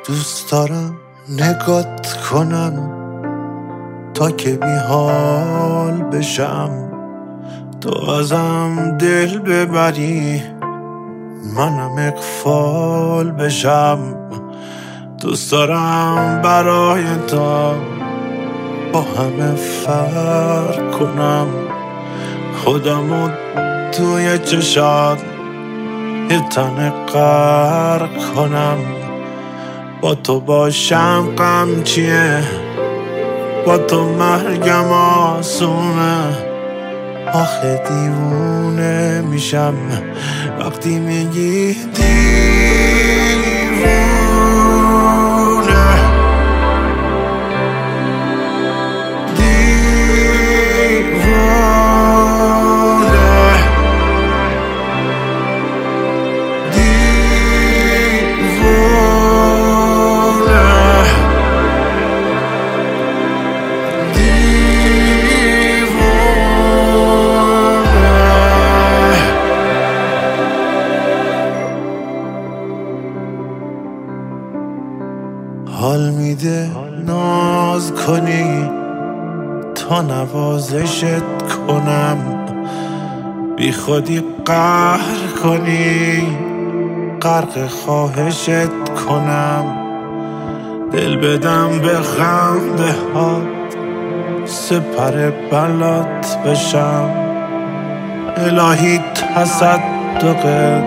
دوست دارم نگات کنم تا که بی حال بشم، تو ازم دل ببری منم اغفال بشم. دوست دارم برای تو با همه فرق کنم، خودمو توی چشات یه تن غرق کنم. با تو باشم غم چیه، با تو مرگم آسونه. آخه دیوونه میشم وقتی میگی دیوونه. حال میده ناز کنی تا نوازشت کنم، بی خودی قهر کنی غرق خواهشت کنم. دل بدم به خنده هات سپر بلات بشم، الهی تصدقت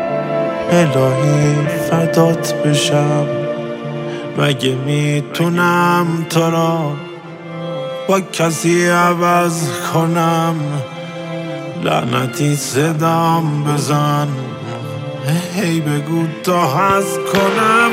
الهی فدات بشم. مگه میتونم تو را با کسی عوض کنم؟ لعنتی صدام بزن هی بگو تا هست کنم.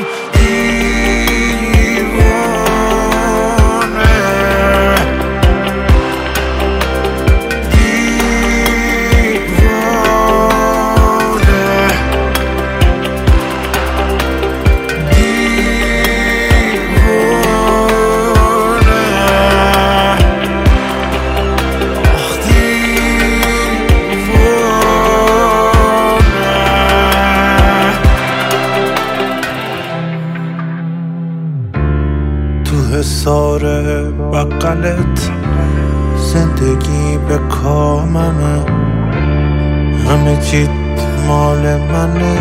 تو حصار بغلت زندگی به کاممه، همه چیت مال منه،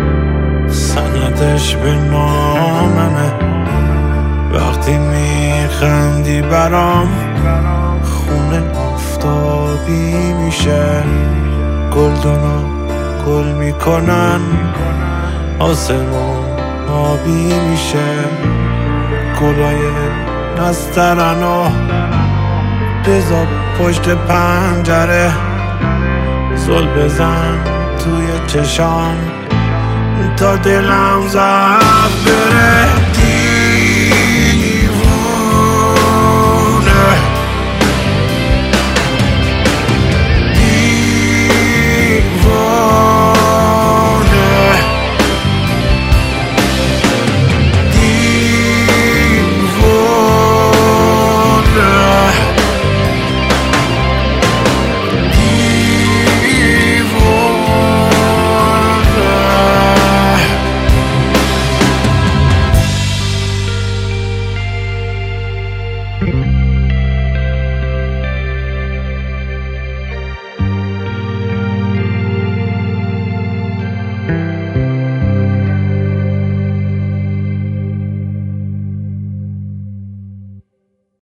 سندش به ناممه. وقتی میخندی برام خونه آفتابی میشه، گلدونا گل میکنن آسمون آبی میشه. گلای نسترنو بذار پشت پنجره، زل بزن توی چشام تا دلم زد